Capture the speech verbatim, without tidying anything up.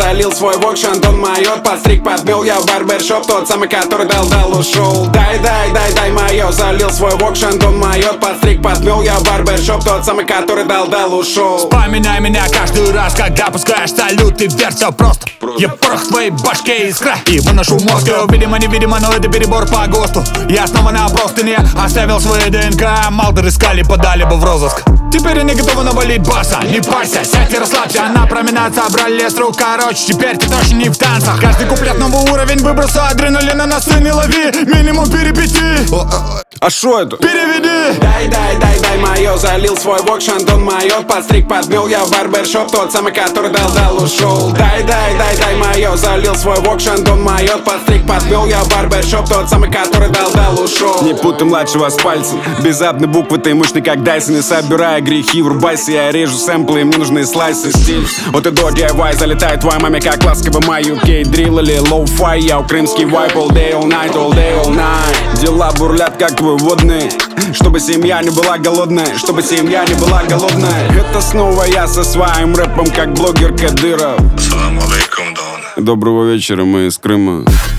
залил свой вок, Шандон майот, подстриг, подмел я в барбершоп, тот самый, который дал-дал ушел. Дай, дай, дай, дай мое, залил свой вок, Шандон майот, подстриг, подмел я в барбершоп, тот самый, который дал-дал ушел. Вспоминай меня каждый раз, когда пускаешь салют, и вверх все просто. Я порох в твоей башке искра и выношу мозг. Видимо, невидимо, но это перебор по ГОСТу. Я снова на простыне оставил свои ДНК. Малдер искали, подали бы в розыск. Теперь я не готова навалить баса. Не парься, сядь и расслабься. На променад собрали с рук, короче, теперь ты точно не в танцах. Каждый куплет новый уровень выброса адреналина на сцене лови. Минимум перипетий. А шо это? Переведи. Дай, дай, дай, дай мое, залил свой вок, Шандон майот, подстриг, подмел я в барбершоп, тот самый, который дал-дал ушел. Дай, дай, дай, дай мое, залил свой вок, Шандон майот, подстриг, подмел я в барбершоп, тот самый, который дал-дал ушел. Не путай младшего с пальцем. Внезапно буквы, ты мощный как Дайсон. Не собирая грехи, врубайся, я режу сэмплы, мне нужны слайсы, стиль. Вот и до ди ай вай залетает твоей маме, как ласково май ю кей. Дрилл или лоу-фай, я у крымский вайп. All day, all night, all day, all night. Дела бурлят, как твой водный. Чтобы семья не была голодная, чтобы семья не была голодная. Это снова я со своим рэпом, как блогер Кадыров. Салам алейкум, Дон. Доброго вечера, мы из Крыма.